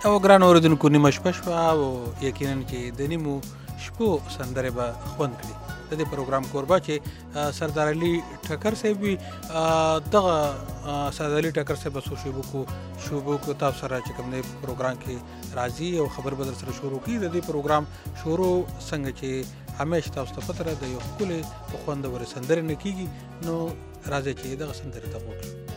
او ګران اوریدونکو نیمه شپه شوه او یقینا چې د نیمو شپو سندرې به خوند کړي. د دې پروګرام کوربه چې سردار علي ټکر صاحب وي، دغه سردار علي ټکر صاحب به څو شوبو کو تاسو سره چې کوم دی پروګرام کې راځي او خبر به در سره شروع کړي. د دې پروګرام شروع څنګه چې همیشه تاسو ته پته ده د یو ښکلې په خوندورې سندرې نه کېږي، نو راځئ چې دغه سندرې ته غوږ شو.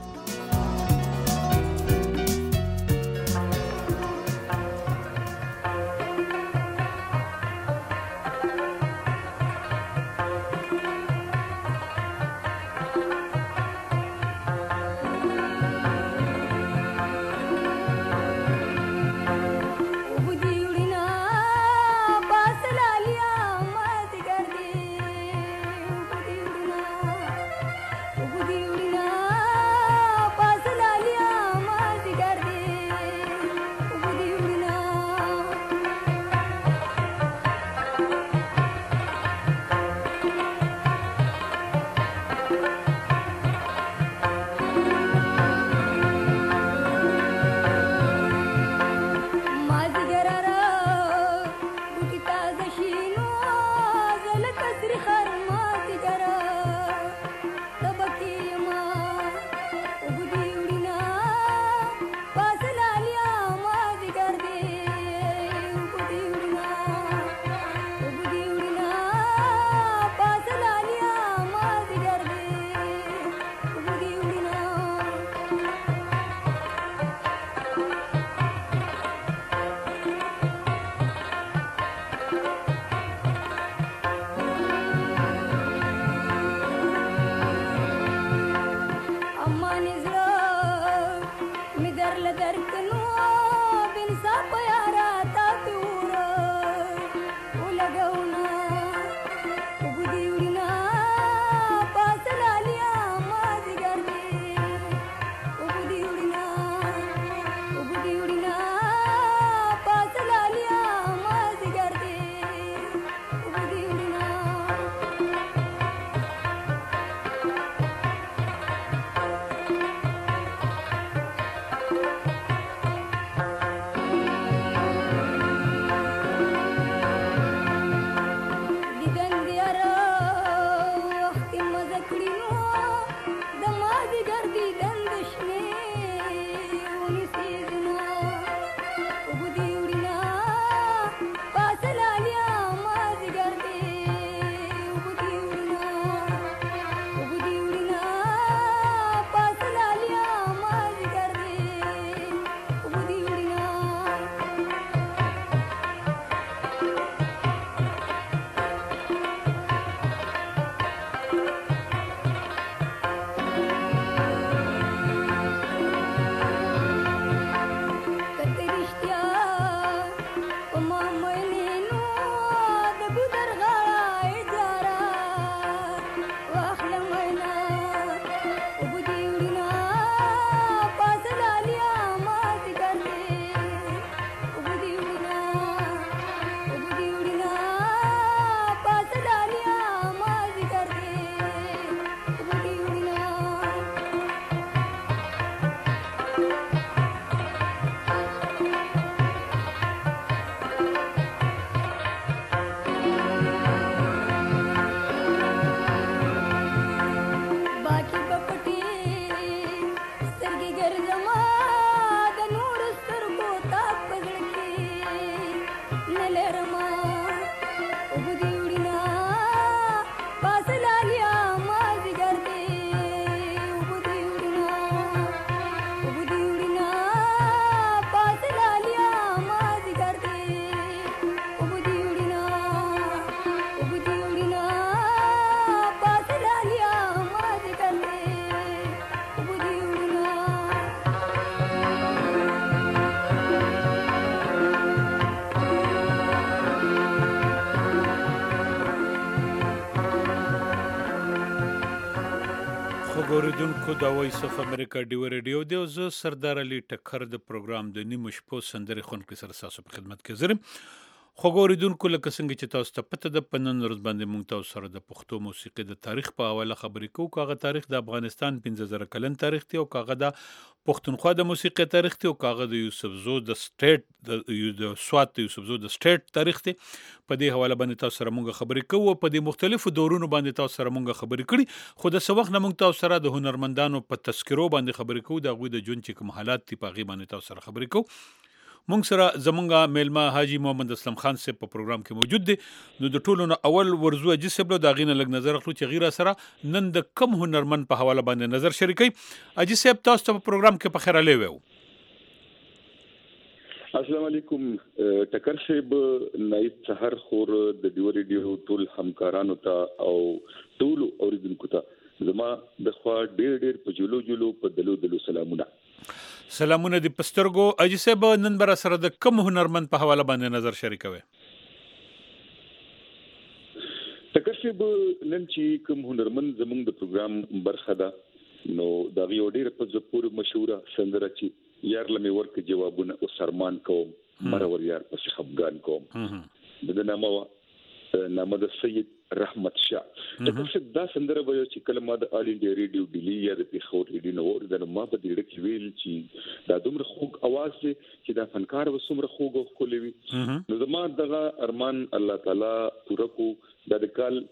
اوریدونکو د وایس اف امریکا ډیو ریډیو دی او زه سردار علي ټکر د پروګرام د نیمو شپو سندرې خونکو سره تاسو په خدمت کې زرم. خو ګوریدونکو لکه څنګه چې تاسو ته پته ده په نن ورځ باندې موږ تاسو سره د پښتو موسیقي د تاریخ په حواله خبرې کوو. کاغه تاریخ د افغانستان 15000 کلن تاریخ دی او کاغه د پښتونخوا د موسیقي تاریخ دی او کاغه د یوسفزو د سټیټ د سوات د یوسفزو د سټیټ تاریخ دی. په دې حواله باندې تاسو سره موږ خبرې کوو. په دې مختلفو دورونو باندې تاسو سره موږ خبرې کړي، خو د سوخ نه موږ تاسو سره د هنرمندانو په تذکرو باندې خبرې کوو، د غوي د جون چې کوم حالات دی په غي باندې تاسو سره خبرې کوو. مونږ سره زمونږه میلمه حاجی محمد اسلم خان سے په پروګرام کې موجود دي. نو د ټولو نه اول ورزو اجسبلو دا غینه لګ نظر اخلو چې غیره سره نن د کم هنرمند په حواله باندې نظر شریکي. اجي صاحب تاسو ته په پروګرام کې په خیر علي وو. السلام علیکم. ټکر صاحب نایب سحر خور د دیو ریډیو ټول همکارانو ته او ټول اوریدونکو ته زما د خوا ډېر په جلو په دلو سلامونه. سلامونه دی پسترګو. اجي صاحب نن بر سره د کم هنرمند په حواله باندې نظر شریکوي. ټکر صاحب نن چې کوم هنرمند زموږ د پروګرام برخه ده نو دا یو ډېر په زپور مشهوره سندره چې یار لمه ورکه جوابونه او سرمان کوم مرور یار پس خفغان کوم د نامه د سید رحمت شاه. ټکر صاحب دا سندره وایي چې کلمه د آل انډیا ریډیو ډیلی یا د پیښور ریډیو نو ورته ما په دې ډېر ویل چې دا دومره خوږ आवाज دی چې دا فنکار وسومره خوږ او خولوي. نو زما دغه ارمان الله تعالی پوره کو. د کال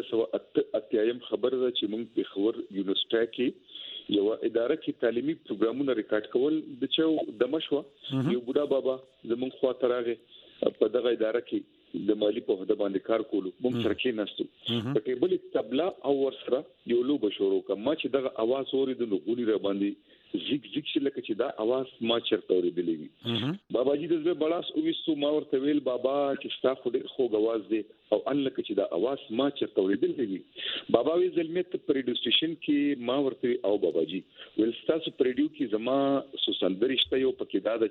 1980 خبر ده چې موږ پیښور یونیورسيټي کې یو اداره کې تعلیمي پروګرامونه ریکارډ کول د چو د مشوه یو بوډا بابا زموږ خوا ترغه په دغه اداره کې د مالی په هده باندې کار کولو. موږ سره کې نستو په ټیبل تبلا او ورسره یو لوب شروع کما چې دغه आवाज اورید نو غونی را باندې زیګ چې لکه چې دا आवाज ما چرته اوریدلې وي. بابا جی د زړه بلاس او وستو ما ورته ویل بابا چې ستا خو ډېر خوږ आवाज دی او الله چې دا आवाज ما چرته اوریدلې وي. بابا وی زلمت په ریډیو سټیشن کې ما ورته او بابا جی ول تاسو په ریډیو کې زما سوسندرشته یو پکې دا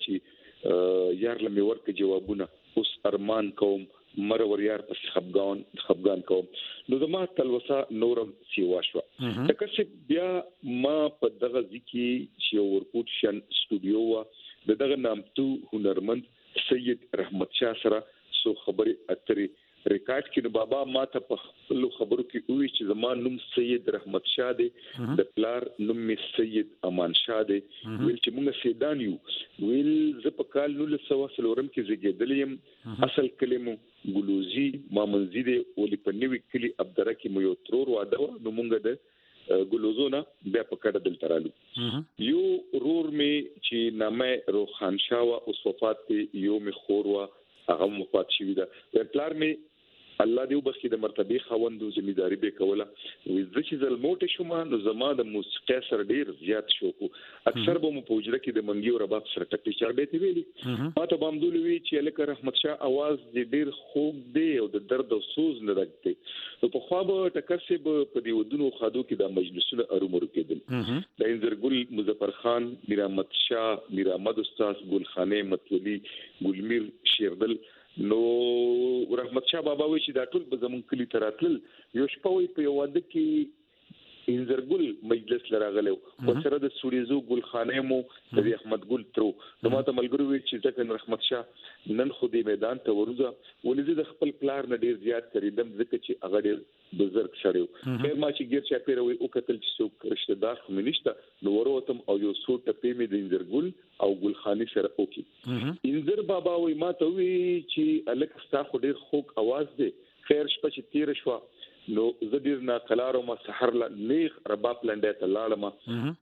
چې یار لمه ورکه جوابونه اوس ارمان کوم مرور یار پس خفغان کوم. نو زما تلوسه نورم سیوا شو. تکه چې بیا ما په دغه ځکه چې ورپوت شن سټوډیو دغه نامتو هنرمند سید رحمت شاه سره سو خبرې اترې ریکارډ کړي. بابا ما ته په خپل خبرو کې وی چې زما نوم سید رحمت شاه دی، د پلار نوم می سید امان شاه دی. ویل چې موږ سیدان یو. ویل ز په کال 1900 کې زیږیدلم. اصل کلمو ګلوزی مامنزی دی ولې په نوې کلی عبدره کې مو یو ترور واده نو مونږ د ګلوزونه بیا په کډه دل ترالو. یو رور می چې نامه روخان شاه او وفات یو می خور وا هغه وفات شوی دا. پلار می الله دې وبخي د مرتبه خوندو ځمېداري به کوله. وې چې زلموټ شوم نو زما د موسیقي سره ډیر زیات شوق. اکثر به مو پوجره کې د منګي او رباب سره ټکټي چاربې تی ویلي. ما ته بامدول وی چې لکه رحمت شاه आवाज دې ډیر خوږ دی او د درد او سوز نه راځي. نو په خوا به ټکر سي په دې ودونو خادو کې د مجلسونو ارومرو کېدل. د انځرګل مظفر خان، میر احمد شاه، میر احمد استاد، ګلخانه متولي، ګلمیر شیردل. نو رحمت شاه بابا وی چې دا ټول به زمون کلی تراتل. یو شپه وی په یو واده کې انځرګل مجلس لراغلو او سره د سوریزو ګلخانه مو د احمد ګل ترو. نو ماته ملګری وی چې ځکه رحمت شاه نن خو دې میدان ته ورځه ولې د خپل پلار نه ډیر زیات کړیدم ځکه چې هغه ډیر بزرګ شړیو. خیر ما چې ګیر چا پیروي او کتل چې څوک رشتہ دار خو منشته نو وروتم او یو څو ټپې مې د انځرګل او ګلخانه سره وکي. انځر بابا وی ما ته وی چې الک ستا خو ډیر خوږ आवाज دی. خیر شپه چې تیر شو نو زدیر نا قلارو ما سحر لا نیخ رباب لنډه ته لاړم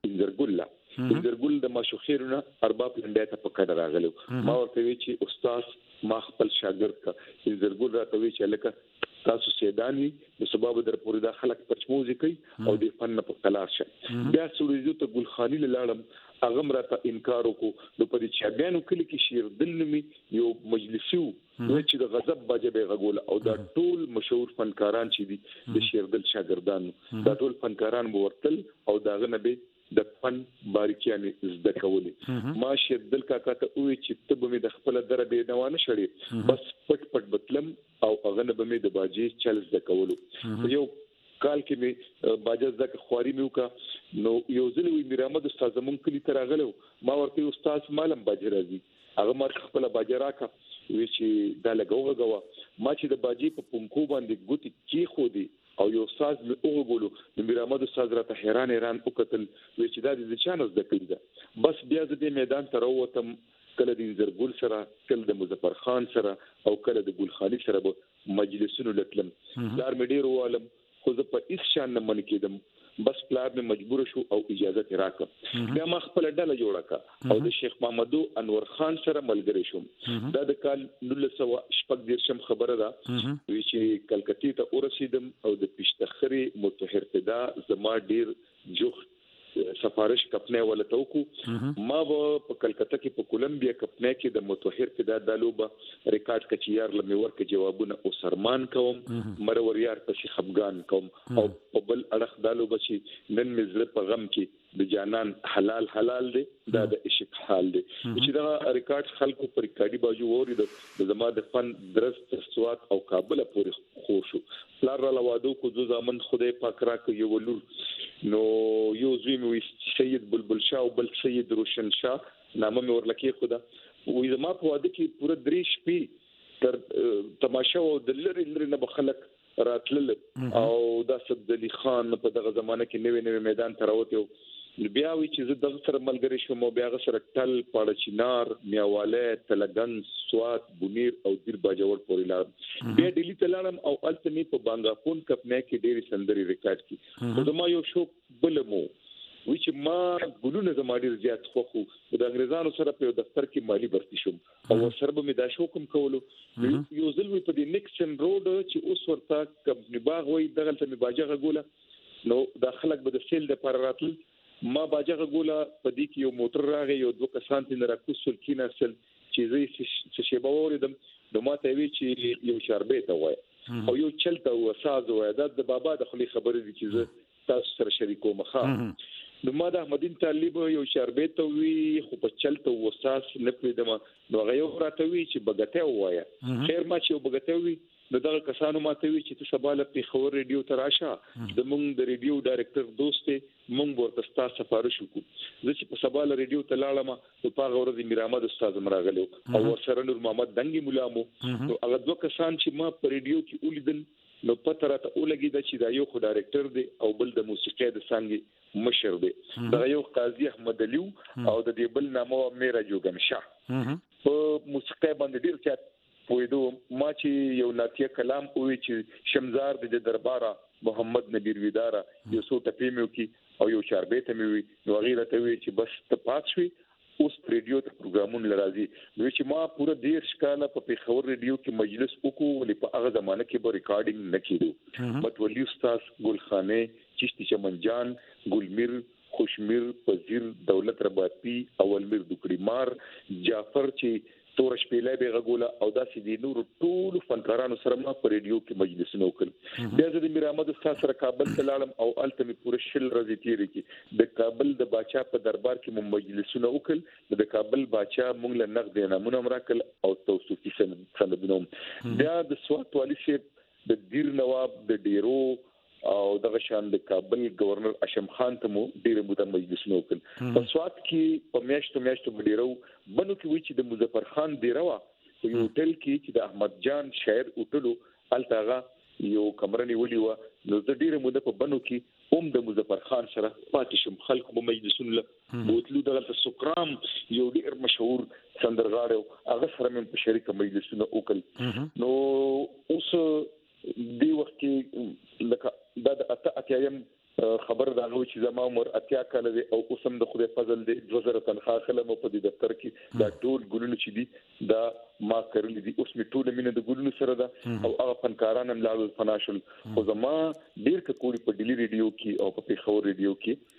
انځرګل د ماشوخیرونه ارباب لنډه ته پکړه راغلو. ما ورته وی چې استاد ما خپل شاګرد کا انځرګل راته وی چې الک تاسو سیدانی د سبب در پوری دا خلک پچموزي کوي او د فن په قلار شه. بیا سوريزو ته ګلخاني لاړم هغه مرته انکار وکړو. نو په دې چې بیان کلی کې شیر دلمي یو مجلسو چې د غضب باجه غول او دا ټول مشهور فنکاران چې دي د شیر دل شاګردان دا ټول فنکاران ورتل او دا غنبه د فن باریکیانه زده کولې. ما شیر دل کاکا ته وی چې ته به د خپل دربه نوانه شړې بس پټ بتلم او هغه نه به مې د باجی چل زده کولو. یو کال کې مې باجز د خواري مې وکا نو یو ځل وی میر احمد استاد زمون کلی تراغلو. ما ورته استاد مالم باجی راځي هغه ما خپل باجی راکا وی چې دا لګوغه ما چې د باجی په پونکو باندې ګوتی کی خو دی او یو استاد مې وګورلو د میر احمد استاد راته حیران وکتل وی چې دا د چانس د کړی دا بس بیا د میدان ته راووتم کله د زرګل سره کله د مظفر خان سره او کله د ګل خالي سره به مجلسونو لټلم لار مې ډیر والم خو زه په هیڅ شان نه من کېدم بس پلار مې مجبور شو او اجازه راکړه بیا ما خپل ډله جوړه کړه او د شیخ محمد انور خان سره ملګری شوم دا د کال 1914 خبره ده وی چې کلکتې ته ورسېدم او د پښتخري متحر فدا زما ډیر جوخ سفارش کپنه ولا توکو ما په کلکته کې په کولمبیا کپنه کې د متحر فدا دالوبه ریکارډ کچيار لمه ورکه جوابونه او سرمان کوم مرور یار پسې خفغان کوم او په بل اړه دالوبه چې نن مزله په غم کې د جانان حلال دی دا د عشق حال دی چې دا ریکارډ خلکو پر ریکارډي باجو ووري د زما د فن درست سواد او کابل پورې خوشو پلار را لوادو کو ذو زمن خدای پاک را کو یو ولور نو یو زوی مې سید بلبل شاه او بل سید روشن شاه نامه مې ورلکې خدا وې زما په واده کې پوره 3 شپې تر تماشا او د لری نه بخلک راتلل او د صد علي خان په دغه زمانه کې نوې میدان تراوته بیا وی چې زه دغه سره ملګری شوم او بیا غسر ټل پاړه چینار میاواله تلګن سوات بونیر او دیر باجوړ پورې لاړم بیا ډیلی تلانم او التمی په بانګاپون کپنه کې ډېری سندري ریکارډ کی زما یو شو بلمو وی چې ما ګلونه زما ډیر زیات خوخو د انګريزانو سره په دفتر کې مالی برتي شوم او سره به مې دا شو کوم کولو یو ځل وی په دې نیکسن روډ چې اوس ورته کمپنی باغ وی دغه ته مې باجه غوله نو دا خلک به د سیل د پر راتل ما باجه غوله په دې کې یو موټر راغی یو دوه کسان تن راکوسل کیناسل چې زه شی باوریدم نو ما ته وی چې یو شربې ته وای او یو چلته وساز وای د بابا د خلی خبرې دي چې زه تاسو سره شریکو مخه نو ما د احمدین طالب یو شربې ته وی خو په چلته وساس نه پېدم نو غيو راته وی چې بغته وای خیر ما چې بغته وی دغه کسانو ماته وی چې سباله په خبر ریډیو تراشه د مونږ د ریډیو ډایرکټر دوست مونږ ورته ستاسو سفارش وکړو زه چې په سباله ریډیو ته لاړم په هغه ورځ میر احمد استاد مراغلو او ورسره نور محمد دنګي مولامو نو هغه دوه کسان چې ما په ریډیو کې ولیدل نو پته راته ولګی چې دا یو خو ډایرکټر دی او بل د موسیقي د څنګه مشر دی دا یو قاضي احمد علي او د دې بل نامو میرا جوګم شاه په موسیقي باندې ډیر چات پویدو ما چې یو ناتیه کلام وی چې شمزار د درباره محمد نبیر ویداره یو څو ټپې مې وکي او یو چاربې ته مې وی نو غیره ته وی چې بس ته پات شوي اوس ریډیو ته پروګرامونه لرازي نو چې ما پوره 10 کاله په پیښور ریډیو کې مجلس وکړو ولې په هغه زمانه کې به ریکارډینګ نه کېدو متولي استاد ګلخانه چشتي چمنجان ګلمیر خوشمیر پذیر دولت رباطی اولمیر دوکړي مار جعفر چې تورش پیله به غوله او داسې دي نور ټول فنکارانو سره ما په ریډیو کې مجلسونه وکړ بیا د میر احمد استاد سره کابل ته لاړم او التمی پوره شل ورځې تیرې کی د کابل د باچا په دربار کې مو مجلسونه وکړ د کابل باچا مونږ له نقد نامونه مراکل او توصیفي سندونه بیا د سوات والی شه د دیر نواب د ډیرو او دغه شان د کابل گورنر اشم خان ته مو ډیره موده مجلسونه وکړ په سوات کې په میاشتو ډیرو بنو کې وی چې د مظفر خان ډیروا یو هوټل کې چې د احمد جان شاعر هوټلو التاغه یو کمرنی ولي و نو د ډیره موده په بنو کې د مظفر خان سره پاتې شم خلکو په مجلسونه له بوتلو دغه سوکرام یو ډیر مشهور سندرغاړو هغه سره مې په شریک مجلسونه وکړ نو اوس دی وخت کې لکه د اتیایم خبر دا نو چې زما عمر اتیا کال دی او اوسم د خدای فضل دی 2000 تنخواه خلم په دې دفتر کې دا ټول ګلونه چې دي دا ما کړل دي اوس می ټول مینه د ګلونو سره ده او هغه فنکاران هم لاړ فناشل او زما ډیر کوري په ډیلی ریډیو کې او په پیښور ریډیو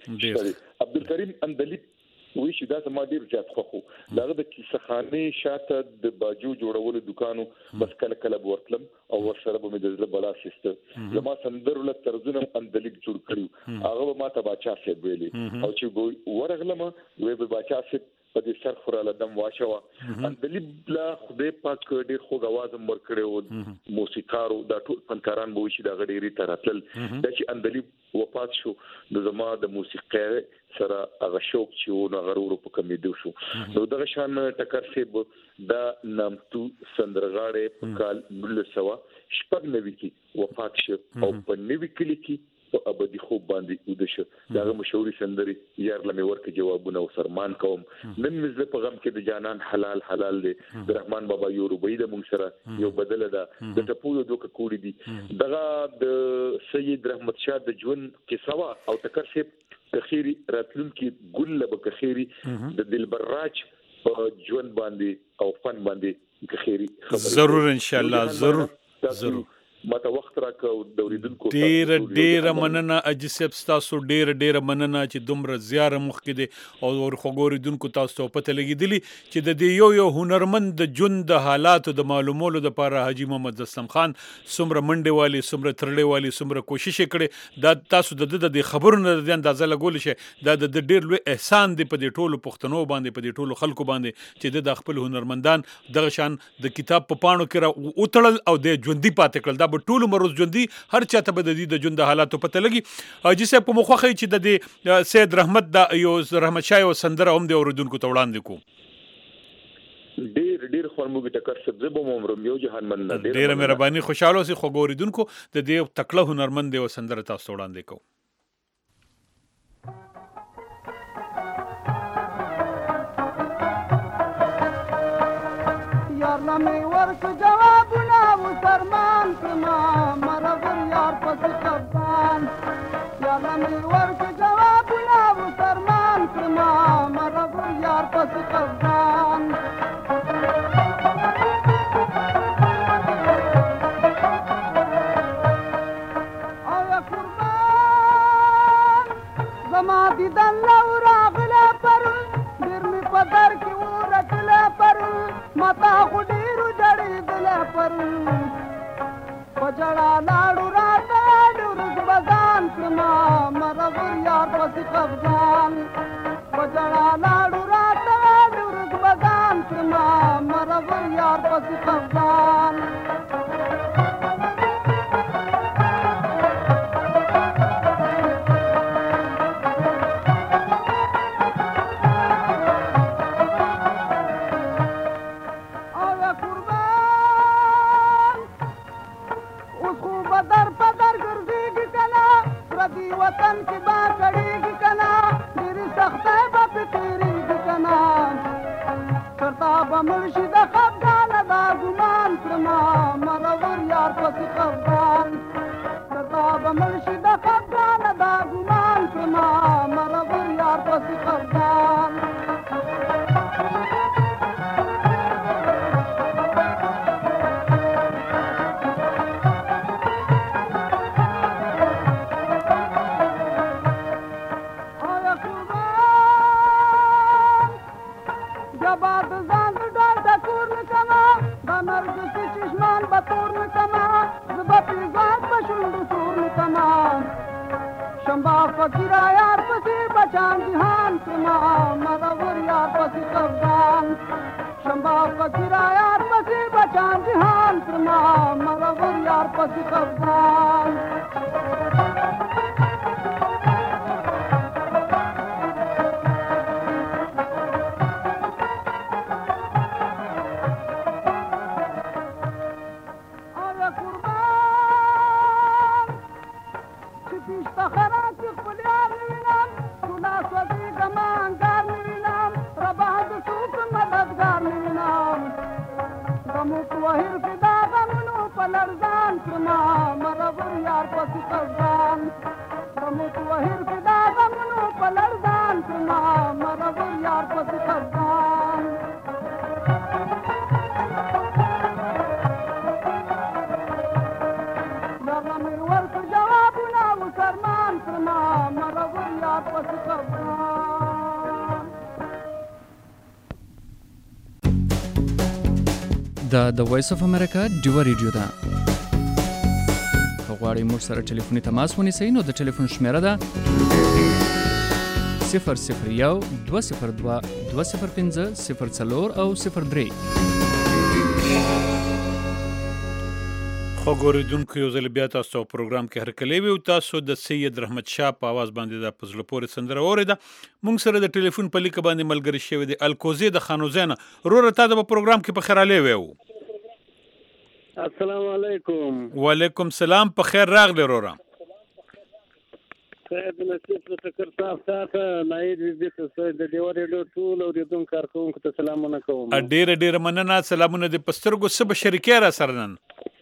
کې عبدالکریم اندلی وی چې دا زما ډیر زیات خوخو داغه د کیسخانه شاته د باجو جوړولو دکانو بس کله کله ورتلم او ورسره به مې د بلا سیستم زما سندرله ترجمه اندلیک جوړ کړو هغه ما ته باچا سیب ویلي او چې ورغلم وی به باچا سیب په دې سر خوراله دم واچوا اندلی بلا خدای پاک ډېر خوږ आवाज مر کړو موسیقارو دا ټول فنکاران به شي دا غډيري تراتل د چې اندلی وفات شو د زما د موسیقي سره هغه شوق چې نو غرور په کمیدو شو نو دغه شان ټکر سیب دا نامتو سندرغاړي په کال 1900 شپږ نوي کې وفات شو او په نوي کلی کې په ابدي خوب باندې ودشه دا مشهوري سندري یار لمه ورکه جوابونه او سرمان کوم نن مزه په غم کې د جانان حلال دی د رحمان بابا یو روبې د مونږ سره یو بدل ده د ټپو دوه کوړي دي دغه د سید رحمت شاه د ژوند قصه او تکر سیب کخيري راتلون کې ګل لب کخيري د دلبراج په ژوند باندې او فن باندې کخيري ضرور ان شاء الله ضرور ماته وخت راکاو د اوریدونکو ډیر مننه اجسب تاسو ډیر مننه چې دومره زیار مخ کې دي او ورخوګوریدونکو تاسو ته پته لګیدلی چې د دې یو هنرمند د ژوند د حالاتو د معلومولو لپاره حاجی محمد اسلم خان سمره منډه والی سمره ترړې والی سمره کوشش کړي دا تاسو د خبرونو د اندازه لګول شي دا د ډیر لوی احسان دی په دې ټولو پښتنو باندې په دې ټولو خلکو باندې چې د خپل هنرمندان دغه شان د کتاب په پاڼو کې اوتړل او د ژوندۍ پاتې کړل دا ټول مروز ژوندۍ هر چاته به د دې د ژوند حالاتو پته لګي حاجی صاحب په مخه چې د دې سید رحمت د یو رحمت شاه او سندره هم د اوریدونکو ته وړاندې کو ډیر خورموږي ټکر سبزه به عمرم یو جهان من ډیر مهرباني خوشاله اوسې خو اوریدونکو د دې تکړه هنرمند او سندره تاسو وړاندې کو لمه ورک جوابونه مسلمان کما مرغر یار پس قبان یا لمه ورک جوابونه مسلمان کما مرغر یار پس قبان او یا قربان زما دیدن لورا غلا پر دیر می پدر کی ورکلا پر متا خډیرو جړې دل پر پجړا لاړو راټاډو رزبدان کما مرغور یار پس قبضان پجړا لاړو راټاډو رزبدان کما مرغور یار پس قبضان وطن کی با کڑی کنا میری سخت با پتیری کنا کرتا بمرشد خفگان دا گمان کرما مرور یار پس خفگان کرتا بمرشد خفگان دا گمان کرما مرور یار پس خفگان فقیرا یار پسی بچان جہان کما مرور یار پسی قبضان شمبا فقیرا یار پسی بچان جہان کما مرور یار پسی قبضان د وایس اف امریکا ډیو ریډیو ده غواړئ موږ سره ټلیفوني تماس ونیسئ نو د ټلیفون شمیره ده 012 001 202 205 04 او 03. خو ګوریدونکو یو ځل بیا تاسو په پروګرام کې هرکلی وي او تاسو د سید رحمت شاه په आवाज باندې د پزله پورې سندره اوریده. مونږ سره د ټلیفون په لیک باندې ملګری شوی دی الکوزی د خانوزینا. روره تا د پروګرام کې په خیراله ویو. السلام علیکم. وعلیکم السلام. په خیر راغلی روره. خیر د نصیب څخه کر صاحب تاسو نایب دې څه د دیوار له ټول او دې کارکونکو ته سلامونه کوم. ډیر مننه. سلامونه د پسترګو سب شریکه را سره نن.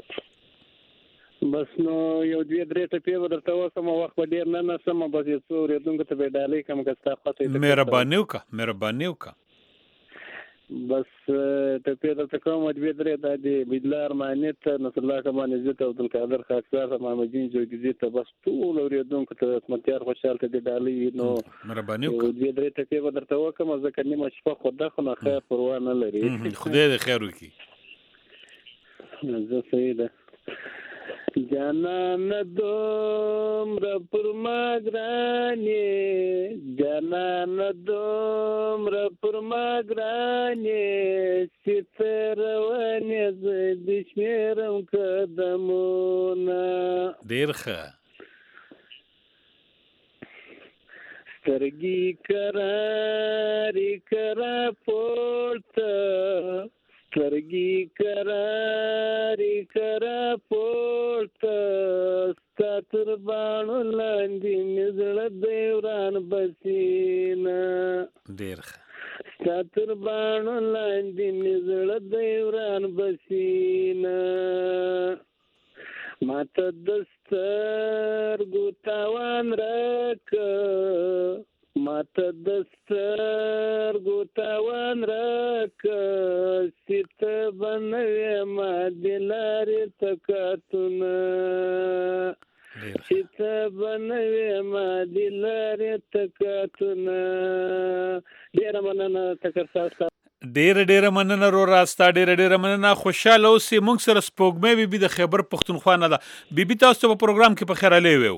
بس نو یو دوی درې ټپې ورته وسم وخت ډیر نه سم بس یو څو ریدونکو ته به ډالۍ کوم که تاسو پته مهرباني وکړه بس ټپې درته کوم دوی درې د بدلار مانیت نصر الله کمان عزت عبد القادر خاکسار محمد دین جوګیزی ته بس ټول ریدونکو ته اسمتیار خوشاله ته ډالۍ نو مهرباني وکړه دوی درې ټپې ورته وکم ځکه نیمه شپه خو ده خو نه خیر پروا نه لري. خدای دې خیر وکړي. زه سیده جانان دومره پر ما ګرانې جانان دومره پر ما ګرانې چې ته روانې زه دې شمېرم قدمونه. ډېر ښه. سترګې کرارې کرا پورته سترګې کرارې کرا پورته ستا تر باڼو لاندې مې زړه دی وران بسینه. ډېر ښه. ستا تر باڼو لاندې مې زړه دی وران بسینه. ماته د سترګو تاوان راکړه ماته د سترګو تاوان راکړه چې ته به نه وې ما د لارې تکاتونه چې ته به نه وې ما د لارې تکاتونه. ډېره مننه تکر تاسو. ډېره مننه رورا ستا. ډېره مننه. خوشاله اوسې. موږ سره سپوږمۍ بیبي د خیبر پښتونخوا نه ده. بیبي تاسو په پروګرام کې په خیراله ویو.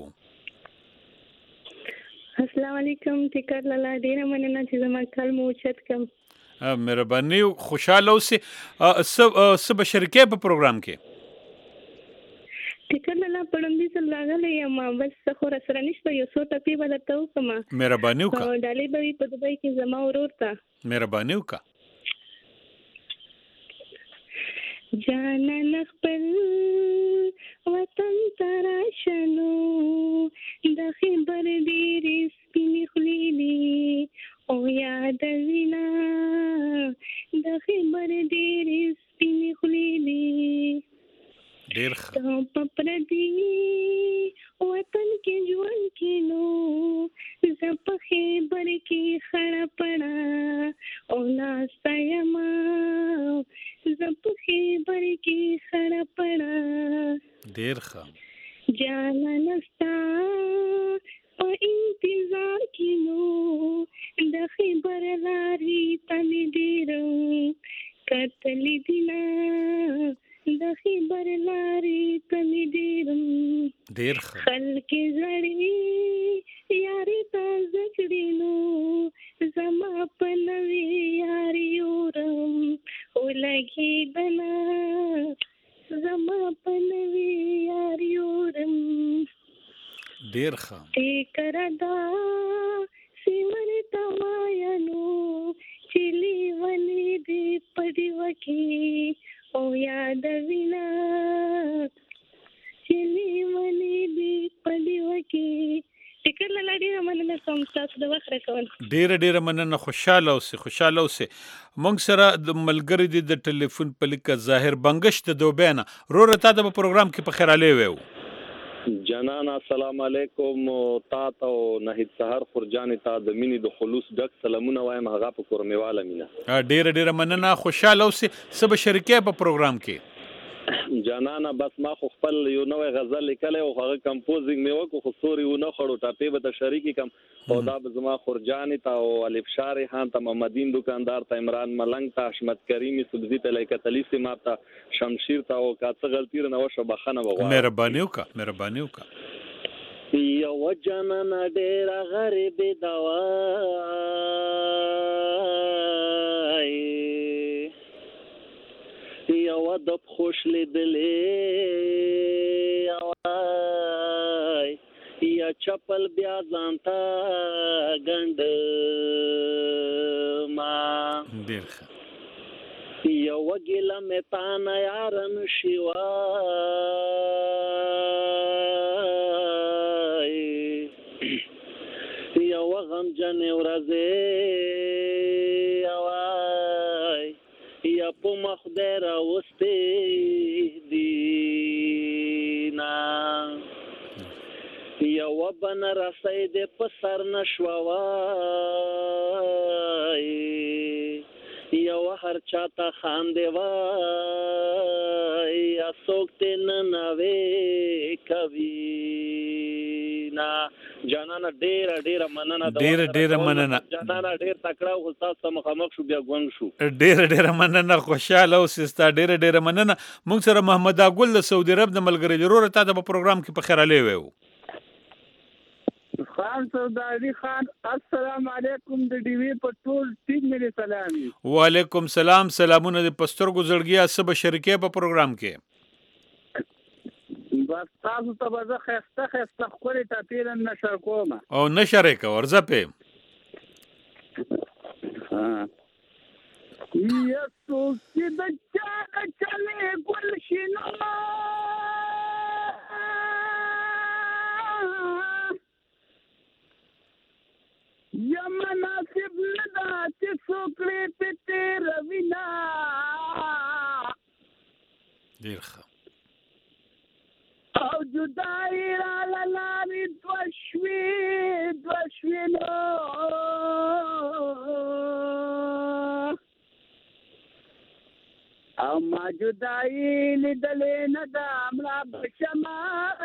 السلام علیکم. ټیکر لاله ډیره مننه چې زما کال مو اوچت کم. مهرباني. خوشاله اوسې. سب شریکه په پروګرام کې. ټیکر لاله پړندې سره راغلی یم بس خو سره نشته یو څو ټپې به درته وکړم. مهرباني وکړه. ډالۍ به وي په دوبۍ کې زما ورور ته. مهرباني وکړه. جانان خپل وطن تراشنو د خبر ډېرې سپینې خولې دي او یادوینه د خبر ډېرې سپینې خولې دي. ډېر ښه. ته په پردي وطن کې ژوند کینو زه په خیبر کې خړه پړه او ناسته یمه زه په خیبر کې خړه پړه. ډېر ښه. جانانه ستا په انتظار کې نو د خیبر لارې ته مې ډېر کتلې دینه د خیبر لارې ته مې ډېر ښه. خلک زړې یارې تازه کړي نو زما په نوې یاري یورم ولګېدنه زما په نوې یاري یورم. ډېر ښه. ټیکر دا سیمر ته وایه نو چې لیونې دې په ډیوه کې او یادوینه چې لیونې دې په ډیوه کې. ټیکر لاله ډېره مننه کوم تاسو د وخت راکول. ډېره مننه. خوشاله اوسې. موږ سره د ملګری دی د ټلیفون په لیک ظاهر بنگش د دوبیانه. روره تا د پروګرام کې په خیراله ویو. جنان السلام علیکم. تا ته او نهید سحر خورجان ته د مینې د خلوص ډک سلامونه وایم هغه په کورمیواله مینا. ډېره مننه. خوشاله اوسې. سب شریکه په پروګرام کې. جانانه بس ما خو خپل یو نوې غزل لیکلی او هغه کمپوزینګ مې وکړو خو سوري ونه خړو ټاپې به ته شریکي کم او دا به زما خورجانې ته او الف شاري خان ته محمدین دکاندار ته عمران ملنګ ته حشمت کریمي سبزي ته لیکتلی سیما ته شمشیر ته او که څه غلطي رانه وشه بخښنه وغواړم. مهرباني وکړه. یو جنان ډیر غریب دوای یو د خوش لیدلې اوای یا چپل بیا ځانتا ګند ما ډیر یو ګیله متان یارن شیوا یو غم جن ورځه اوای یا په مخدر اوسته دینا یو بن رسید په سر نشوای یو هر چاته خاندې وای اسوک تن نوې کوي نا جانانا ډیر مننه ډیر مننه جانانا ډیر تکړه او تاسو مخامخ شو بیا ګونګ شو ډیر مننه خوشاله او سستا ډیر مننه موږ سره محمد اګل د سعودي عرب د ملګری ضرورت ته په پروګرام کې په خیر علي وو خان سرداری خان السلام علیکم د ډي وی په ټول ټیم مې سلام وعلیکم سلام سلامونه د پسترګو زړګیا سب شریکې په پروګرام کې بس تاسو ته به خسته خوري ټاپیر نشر کوم او نشر کې ورځ په یسو چې د چا چلې ګل شینو یا مناسب ندا چې څوکړې په تیر وینا ډیر ښه او جدای را لارې دوشوي نو او ما جدای لیدلې نه دا مړه بشما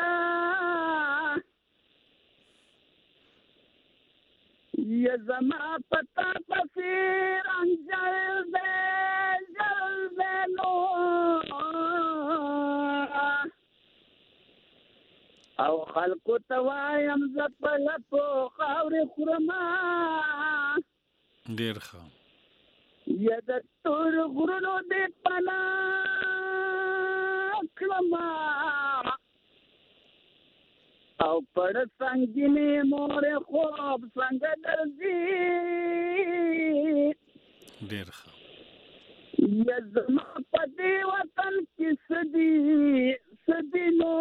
یا زما پتا پسیر انجل دے نو او خلقو توایم زپل پو خاور خورما ډیر ښه یا د تور غرونو دې پنا کلما او پړ څنګه مور خوب څنګه درځي ډیر ښه یا زما په دې وطن کې سدي نو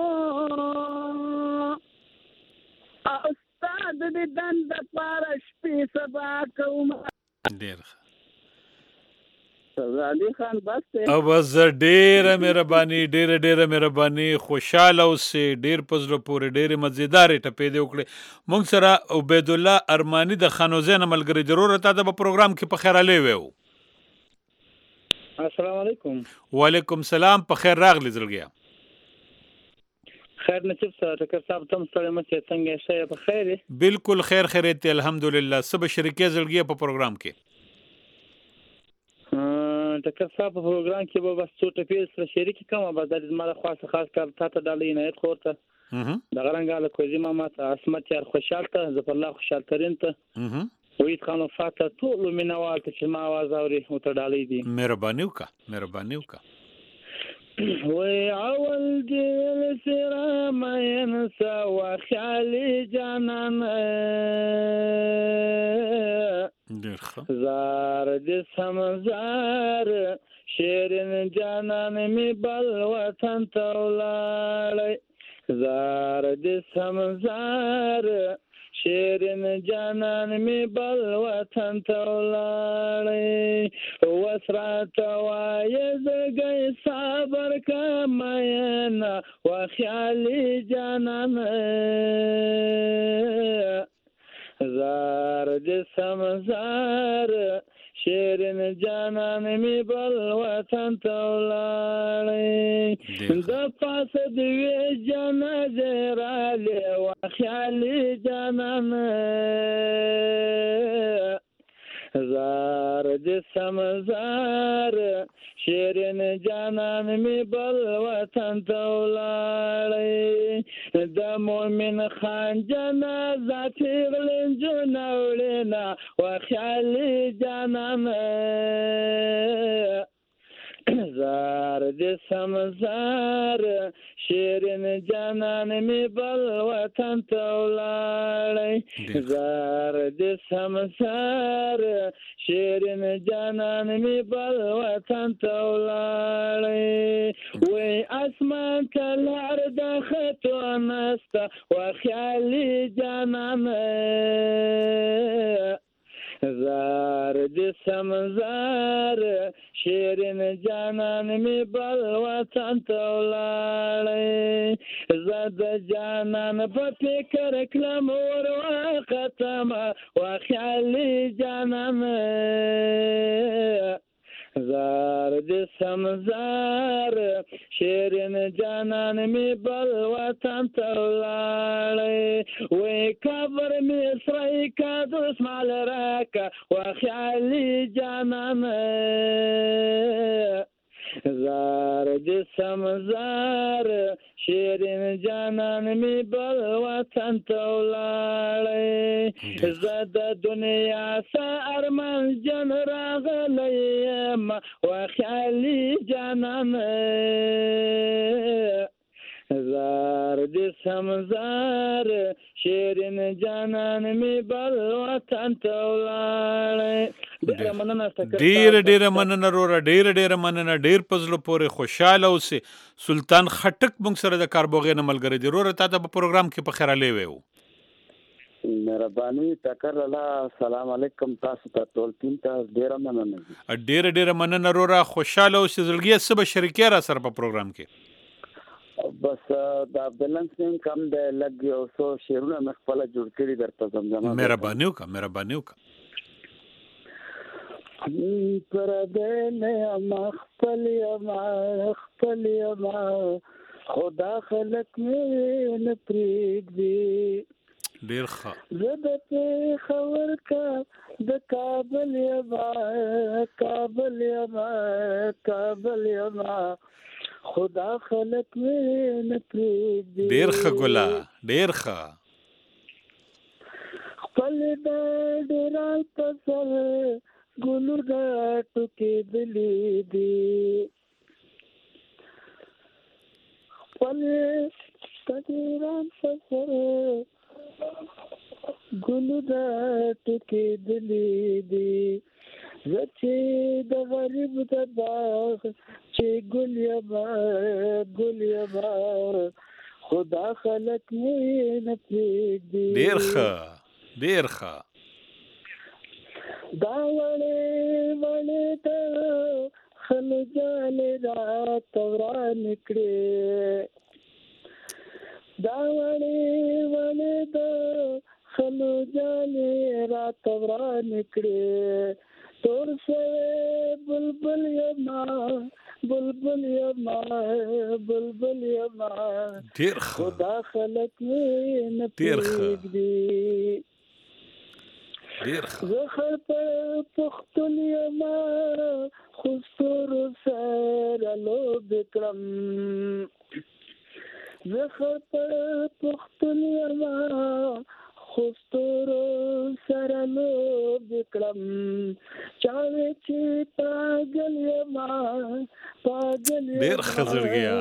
استاد دې دند پارش په سبا کوم ډیر ښه علي خان بس او بس ډیره مهرباني خوشاله اوسې ډیر پزړه پورې ډیره مزیدار ټپې دی وکړي موږ سره عبید الله ارمانی د خانوزین ملګری ضرورت ته په پروګرام کې په خیر علي وو السلام علیکم وعلیکم سلام په خیر راغلی زړګیا خیر نصیب سره ټکر صاحب تم سره مې څنګه شې په خیر بالکل خیریت الحمدلله سب شریکې زړګیا په پروګرام کې ټکر صاحب په پروګرام کې به بس څو ټپې سره شریک کوم به د زما خاص کار ته ډالې عنایت خورته د غرنګاله کوزي ماما ته اسمت یار خوشالته ظفر الله خوشال ترين ته وحید خان فاته ټول مینوال ته چې ما आवाज اوري او ته ډالې دي مهرباني وکړه وی اول دل سرا ما ينسى وخيالي جانان زار دې سمزار شیرین جانان می بل وطن ته ولاړی زار دې سمزار شیرین جانان می بل وطن ته ولاړی وسرات وای زګي صبر کا مینا وخیالي جانان زار دې سمزار شیرین جانان می بل وطن ته ولاړی د پاسه دوی جنازه را له خیالي جانان زار زار د سمزار شیرین جانان می بل وطن ته ولاړی د مومن خان جنازه پیغلنجو نوړینا و خیالي جانان زار د سمزار شیرین جانان می بل وطن ته ولاړی زار د سمزار شیرین جانان می بل وطن ته ولاړی وای اسمان ته لار د خطو نسته و خیالي جانان زار د سمزار شیرین جانان می بل وطن ته ولاړی زه د جانان په فکر کلم ور وختمه و خیالي جانان زار د سمزار شیرین جانان می بل وطن ته ولاړی وای کبر می سرای کا دسمال راکا و خیالي جانان زار د سمزار شیرین جانان می بل وطن ته ولاړی زه د دنیا سه ارمان جن راغلی یم و خیالي جانان زار د سمزار شیرین جانان می بل وطن ته ولاړی ډیره مننه وروره ډیره مننه ډیر پزلو پورې خوشاله اوسې سلطان خټک موږ سره د کاربوغې نه ملګری دی وروره تا ته په پروګرام کې په خیرالی ویو مهرباني ټکر الله سلام علیکم تاسو ته ټول ټیم ته ډیره مننه ډیره مننه وروره خوشاله اوسې زړګیه څه به شریکې را سره په پروګرام کې بس دا بیلنس نیم کم دی لږ یو څو شعرونه مې خپله جوړ کړي درته زمزمه مهرباني وکړه پردی نه یم خپل یم خدا خلق مې نه پرېږدي ډېر ښه زه د پېښور کا د کابل یم خدا خلق مې نه پرېږدي ډېر ښه ګله ډېر ښه خپل د ډېران په سر ګلو راټوکېدلي دي خپل د ډېران په سر ګلو راټوکېدلي دي زه چې د غریب د باغ چې ګل یما خدا خلق مې نه پرېږدي ډېر ښه دا وړې د خلجانې راته ورانې کړې دا وړې د خلجانې راته ورانې کړې تور سوی بلبل یما خدا خلق مې نه پرېږدي زخر په پښتون یما خو ستورو سره لوبې کړم زخر په پښتون یما خو ستورو سره لوبې کړم چاوې چې پاگل یما ډېر ښه زړګیه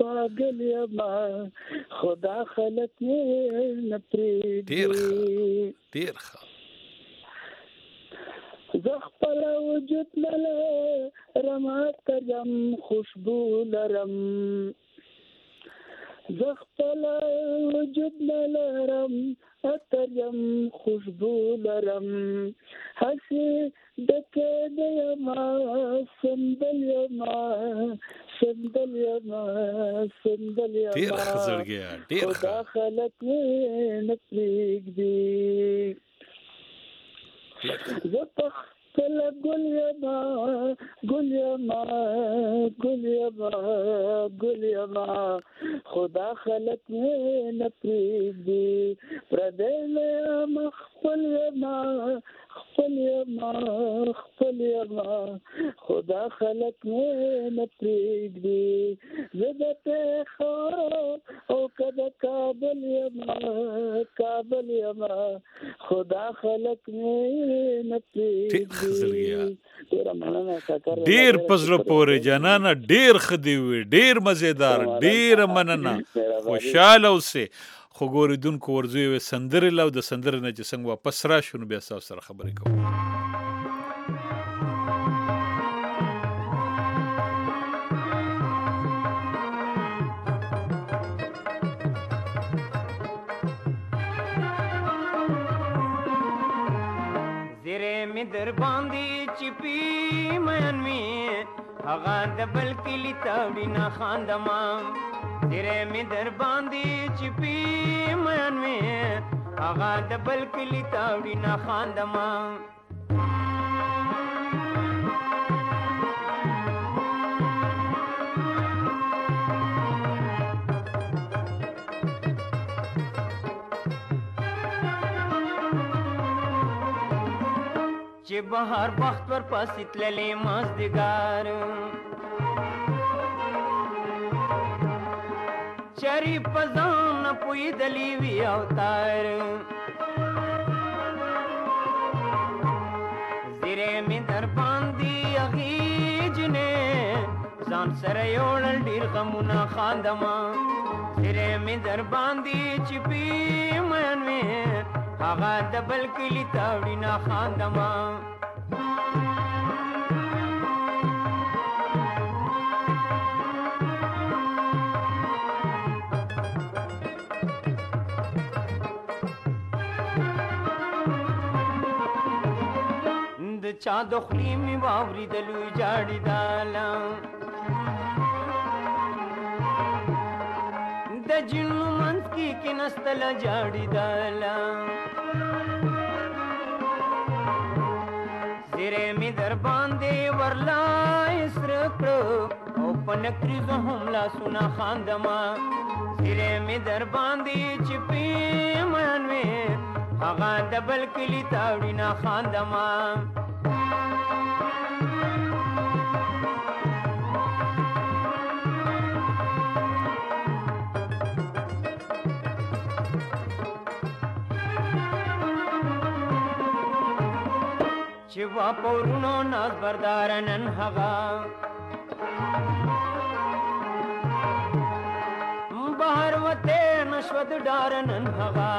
خدا خلق مې نه پرېږدي ډېر ښه زه خپل وجود نه لرم اتریم خوشبو لرم زه خپل وجود نه لرم اتریم خوشبو لرم هسې ډکه د یما سندل یما ډېر ښه زړګیه ډېر ښه خدا خلق مې نه پرېږدي زه په خپل ګل یما خدا خلق مې نه پرېږدي پردی نه یم خپل یما خپل یما خدا خلق مې نه پرېږدي زه د پېښور او که د کابل یما خدا خلق مې نه پرېږدي. ډېر په زړه پورې جانانه، ډېر ښه دې وي، ډېر مزېدار، ډېره مننه، خوشحاله اوسې. خو ګورېدونکو ورځو یوې سندرې له او د سندرې نه چې څنګه واپس راشو نو بیا ستاسو سره خبرې کوو. در باندې چپی منوي هغه د بل کلی تاوډي نه خاندما تیرې می در باندې چپی منوي هغه د بل کلی تاوډي نه خاندما چې بهر وخت ور پاسې تللې مازدګار چری په ځان پوهېدلې وي اوتار زیرې مې در باندې هغې جنې ځان سره یوړل ډېر غمونه خاندمه زیرې مې در باندې چپې مین مې هغه د بل کلي تاوړي نه خاندمه د چا د خولې مې واورېدلو جاړې داله د جنو منځ کې کېناستله جاړې داله زیرې مې در باندې ورلا سره کړو او په نکریزو هم لاسونه خاندمه زیرې مې در باندې چپې مین وې هغه د بل کلي تاوړي نه خاندمه چې وا پورونو ناز بردار نن هغه بهر وته نشود ډار نن هغه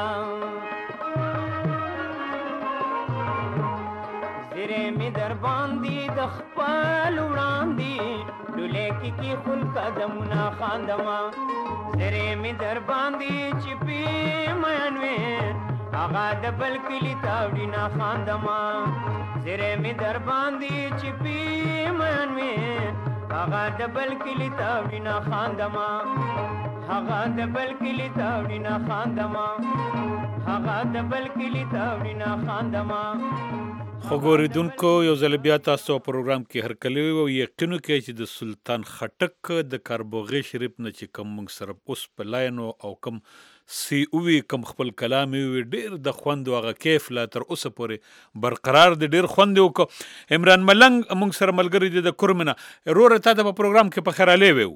زیرې مې در باندې د خپل وړاندې ډولې کې خپل قدمونه خاندمه زیرې مې در باندې چپې مین وې هغه د بل کلي تاوړي نه خاندمه زیرې مې در باندې چپې مین وې هغه د بل کلي تاوړي نه خاندمه هغه د بل کلي تاوړي نه خاندمه هغه د بل کلي تاوړي نه خاندمه خو ګورېدونکو یو ځل بیا تاسو پروګرام کې هرکلی او یقینو کې چې د سلطان خټک د کاربوغې شریف نه چې کوم موږ سره اوس په لاینو او کوم سی اووي کوم خپل کلام وي ډېر د خوند او هغه کیف لا تر اوسه پورې برقرار دی ډېر خوند وکړو عمران ملنګ موږ سره ملګری دی د کورمنه وروره تا ته په پروګرام کې په خیرالی ویو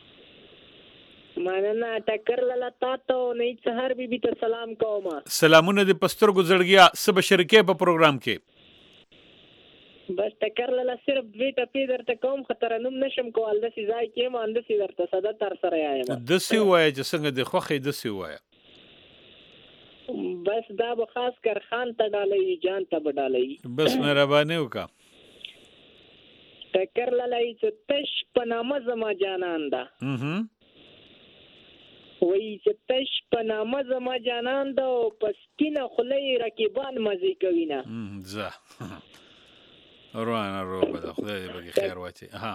مننه ټکر لاله تا ته نه سحر بیبي ته سلام کوم سلامونه د پسترګو زړګیا سبا شریکې په پروګرام کې بس ټکر لاله صرف دوی ټپې درته کوم خطرنوم نشم کول د سې ځای کې ما اند سې درته صدا تر سره یم د سې وای چې څنګه د خوخې د سې وای بس دا به خاص کر خان ته ډالې جان ته بډالې بس مهرباني وکا ټکر لاله چې تش په نامه زما جانان دا وای چې تش په نامه زما جانان دا او پسکینه خلې رقیبان مزي کوي نه زه روانه روبه ده خدای دې بګي خیر واچي ها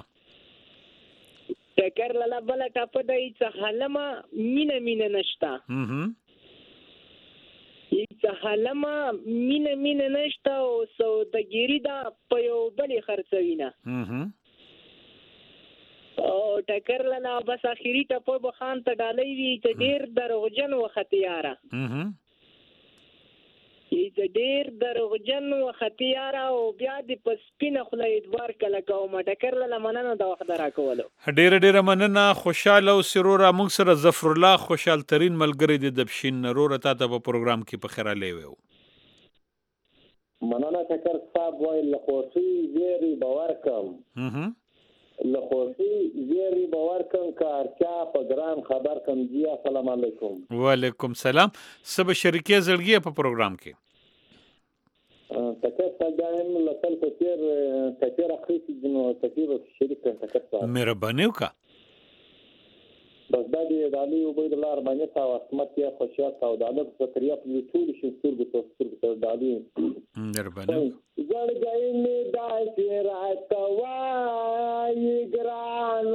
ټکر لاله بل ټاپ دای چې حلمه مینه نشتا چې حلمه مینه نشتا او سوداګری دا په یو بلې خرڅوینه او ټکر لاله بس اخیری ټاپ به خان ته ډالې وی چې ډیر دروغجن وخت یاره چې ډېر دروغجن وختي یاره او بیا د په سپینه خوله ادوار کله کوم ټکر له مننه د وخت راکولو ډیره مننه خوشاله او سرور موږ سره ظفر الله خوشحال ترين ملګری د دبشین رور ته په پروګرام کې په خیره لیو مننه ټکر صاحب وای له خوشي زیری باور کم له خوشي زیری باور کم کارچا په ګران خبر کم جی السلام علیکم وعلیکم سلام سب شریکه زړګي په پروګرام کې تکه دایم لکل کثیر اخیسی جنو تکیر شریک تکه مهرباني وکړه بس دا دی دالي عبید الله ارمانه تا اسمت یا خوشیات او دالت فکریا په ټول شي سترګو دالي مهرباني زړګي می داسې راکوای ګران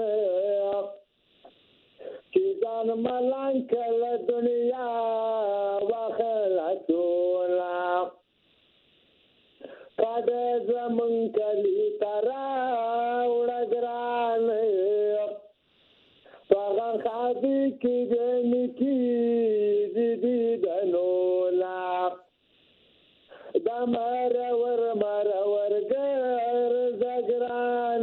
چې ځان ملان کله دنیا واخلا ټولا کده زمون کلی ترا وړ ګران پاغه خادي کې دې کی دې دنولا دا مرور ګر زګران